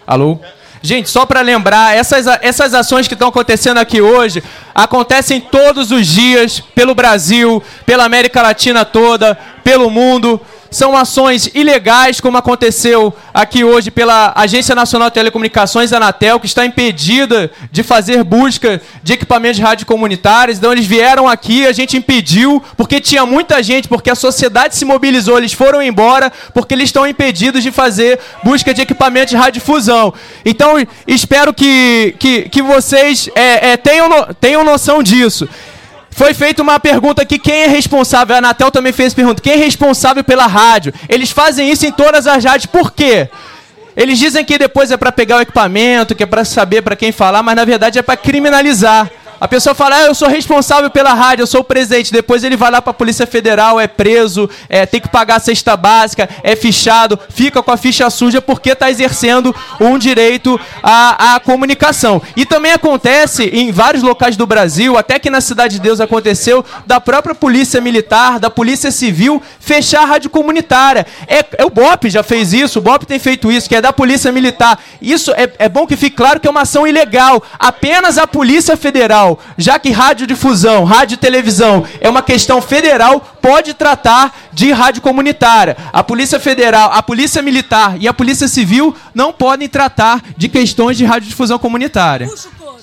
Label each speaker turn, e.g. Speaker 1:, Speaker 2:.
Speaker 1: Alô? Gente, só para lembrar, essas ações que estão acontecendo aqui hoje acontecem todos os dias pelo Brasil, pela América Latina toda, pelo mundo. São ações ilegais, como aconteceu aqui hoje pela Agência Nacional de Telecomunicações, Anatel, que está impedida de fazer busca de equipamentos de rádio comunitários. Então eles vieram aqui, a gente impediu, porque tinha muita gente, porque a sociedade se mobilizou, eles foram embora, porque eles estão impedidos de fazer busca de equipamentos de radiodifusão. Então espero que vocês tenham noção disso. Foi feita uma pergunta aqui, quem é responsável? A Anatel também fez pergunta, quem é responsável pela rádio? Eles fazem isso em todas as rádios, por quê? Eles dizem que depois é para pegar o equipamento, que é para saber para quem falar, mas na verdade é para criminalizar. A pessoa fala, eu sou responsável pela rádio, eu sou o presidente. Depois ele vai lá para a Polícia Federal, é preso, tem que pagar a cesta básica, é fichado, fica com a ficha suja porque está exercendo um direito à comunicação. E também acontece em vários locais do Brasil, até que na Cidade de Deus aconteceu, da própria Polícia Militar, da Polícia Civil, fechar a rádio comunitária. O BOP já fez isso, o BOP tem feito isso, que é da Polícia Militar. Isso é bom que fique claro que é uma ação ilegal. Apenas a Polícia Federal, já que radiodifusão, rádio e televisão é uma questão federal, pode tratar de rádio comunitária. A Polícia Federal, a Polícia Militar e a Polícia Civil não podem tratar de questões de radiodifusão comunitária.